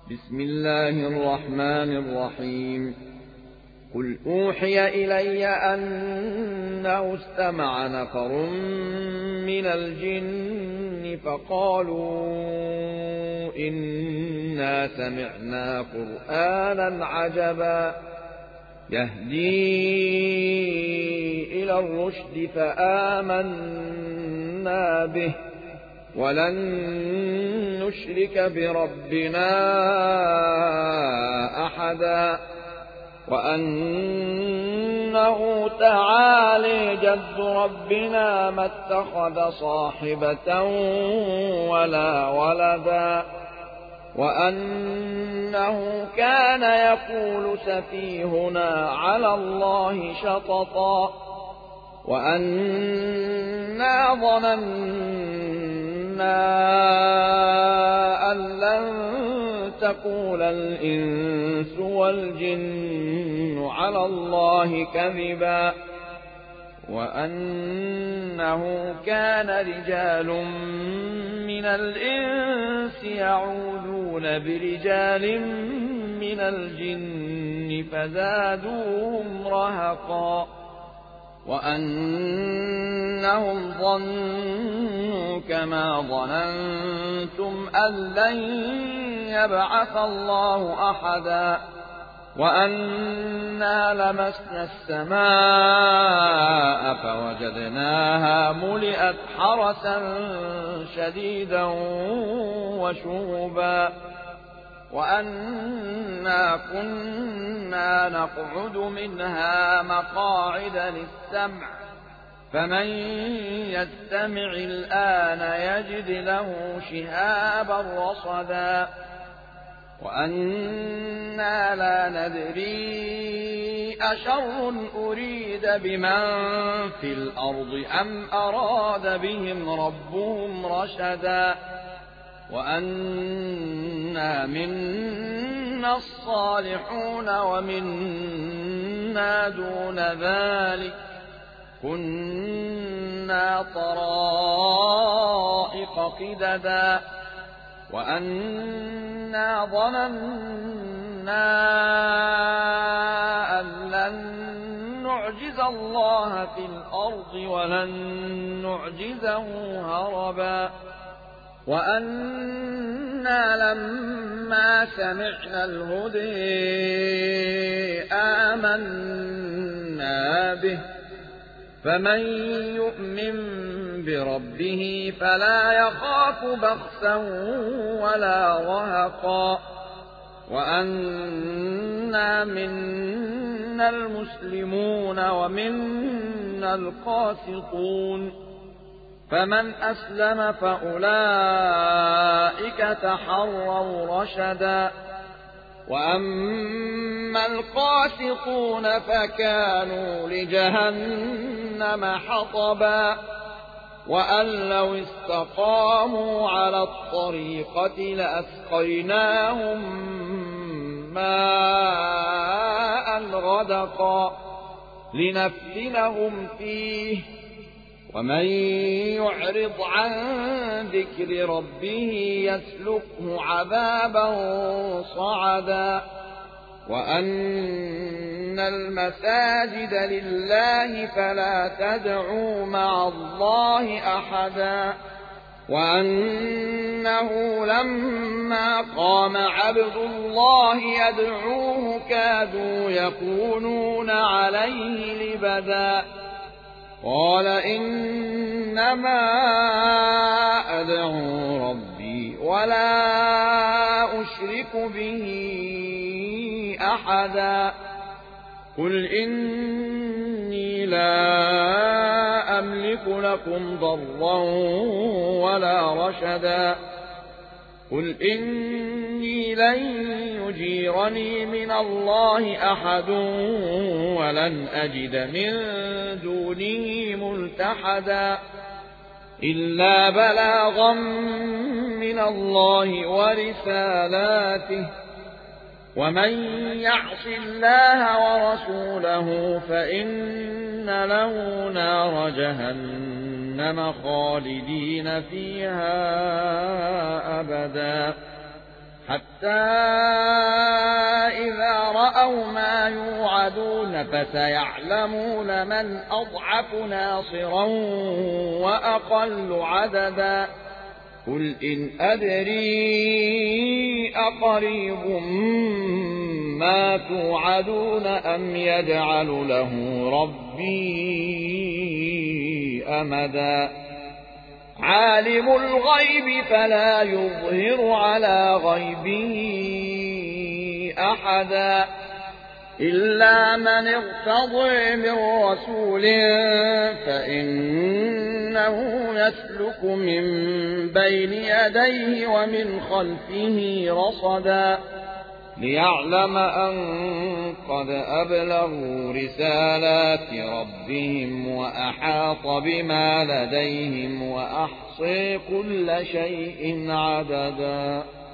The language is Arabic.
بسم الله الرحمن الرحيم. قل أوحي إلي أنه استمع نفر من الجن فقالوا إنا سمعنا قرآنا عجبا يهدي إلى الرشد فآمنا به ولن نشرك بربنا أحدا وأنه تعالى جد ربنا ما اتخذ صاحبة ولا ولدا وأنه كان يقول سفيهنا على الله شططا وأنا ظننا أن لن تقول الإنس والجن على الله كذبا وأنه كان رجال من الإنس يعوذون برجال من الجن فزادوهم رهقا وأنهم ظنوا كما ظننتم أن لن يبعث الله أحدا وأنا لمسنا السماء فوجدناها ملئت حرسا شديدا وشهبا وأنا كنا نقعد منها مقاعد للسمع فمن يستمع الآن يجد له شهابا رصدا وأنا لا ندري أشر أريد بمن في الأرض أم أراد بهم ربهم رشدا وأنا منا الصالحون ومنا دون ذلك كنا طرائق قددا وأنا ظننا أن لن نعجز الله في الأرض ولن نعجزه هربا وأنا لما سمعنا الهدى آمنا به فمن يؤمن بربه فلا يخاف بخسا ولا رهقا وأنا منا المسلمون ومنا القاسطون فمن أسلم فأولئك تحروا رشدا وأما القاسطون فكانوا لجهنم حطبا وأن لو استقاموا على الطريقة لأسقيناهم ماء غدقا لنفتنهم فيه ومن يعرض عن ذكر ربه يسلكه عذابا صعدا وأن المساجد لله فلا تدعوا مع الله أحدا وأنه لما قام عبد الله يدعوه كادوا يكونون عليه لبدا قال إنما أدعو ربي ولا أشرك به أحدا قل إني لا أملك لكم ضرا ولا رشدا قل إني لن يجيرني من الله أحد ولن أجد من دونه ملتحدا إلا بلاغا من الله ورسالاته ومن يعص الله ورسوله فإن له نار جهنم خالدين فيها أبدا حتى إذا رأوا ما يوعدون فسيعلمون من أضعف ناصرا وأقل عددا قل إن أدري أقريب ما توعدون أم يجعل له ربي أمدا عالم الغيب فلا يظهر على غيبه أحدا إلا من ارتضى من رسول فإنه يسلك من بين يديه ومن خلفه رصدا ليعلم أن قد أبلغوا رسالات ربهم وأحاط بما لديهم وأحصي كل شيء عددا.